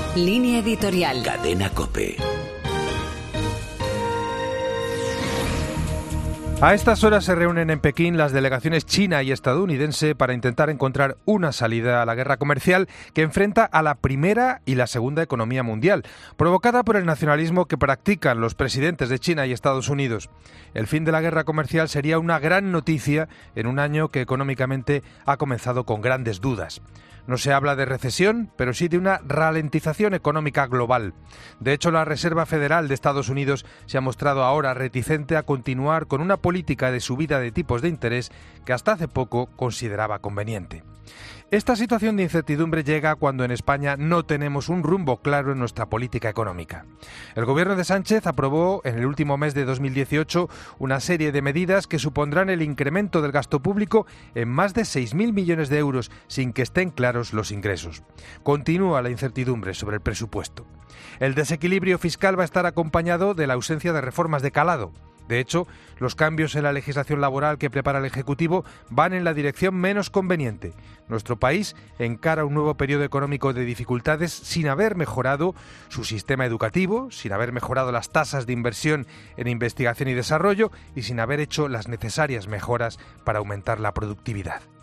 Línea editorial. Cadena COPE. A estas horas se reúnen en Pekín las delegaciones china y estadounidense para intentar encontrar una salida a la guerra comercial que enfrenta a la primera y la segunda economía mundial, provocada por el nacionalismo que practican los presidentes de China y Estados Unidos. El fin de la guerra comercial sería una gran noticia en un año que económicamente ha comenzado con grandes dudas. No se habla de recesión, pero sí de una ralentización económica global. De hecho, la Reserva Federal de Estados Unidos se ha mostrado ahora reticente a continuar con una política de subida de tipos de interés que hasta hace poco consideraba conveniente. Esta situación de incertidumbre llega cuando en España no tenemos un rumbo claro en nuestra política económica. El gobierno de Sánchez aprobó en el último mes de 2018 una serie de medidas que supondrán el incremento del gasto público en más de 6.000 millones de euros sin que estén claros los ingresos. Continúa la incertidumbre sobre el presupuesto. El desequilibrio fiscal va a estar acompañado de la ausencia de reformas de calado. De hecho, los cambios en la legislación laboral que prepara el Ejecutivo van en la dirección menos conveniente. Nuestro país encara un nuevo periodo económico de dificultades sin haber mejorado su sistema educativo, sin haber mejorado las tasas de inversión en investigación y desarrollo y sin haber hecho las necesarias mejoras para aumentar la productividad.